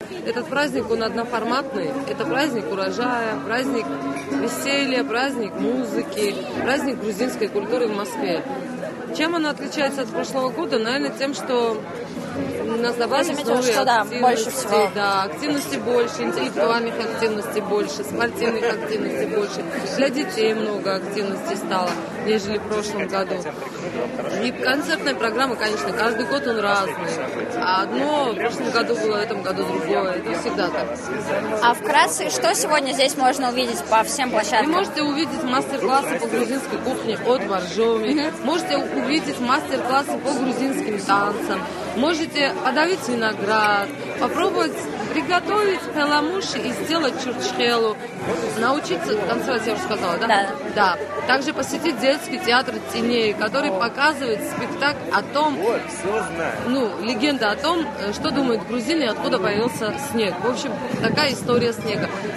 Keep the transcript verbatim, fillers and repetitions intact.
этот праздник, он одноформатный. Это праздник урожая, праздник веселья, праздник музыки, праздник грузинской культуры в Москве. Чем он отличается от прошлого года? Наверное, тем, что у нас добавились новые что, да, активности. больше всего. Да, активности больше, интеллектуальных активностей больше, спортивных активностей больше. Для детей много активностей стало, нежели в прошлом году. И концертная программа, конечно, каждый год он разный. А одно в прошлом году было, в этом году другое. Это всегда так. А вкратце, что сегодня здесь можно увидеть по всем площадкам? Вы можете увидеть мастер-классы по грузинской кухне от Боржоми. Mm-hmm. Можете увидеть мастер-классы по грузинским танцам. Можете подавить виноград, попробовать приготовить пеламуши и сделать чурчхелу. Научиться танцевать, я уже сказала, да? Да. Да. Также посетить детский театр теней, который показывает спектакль о том, ну, легенда о том, что думают грузины и откуда появился снег. В общем, такая история снега.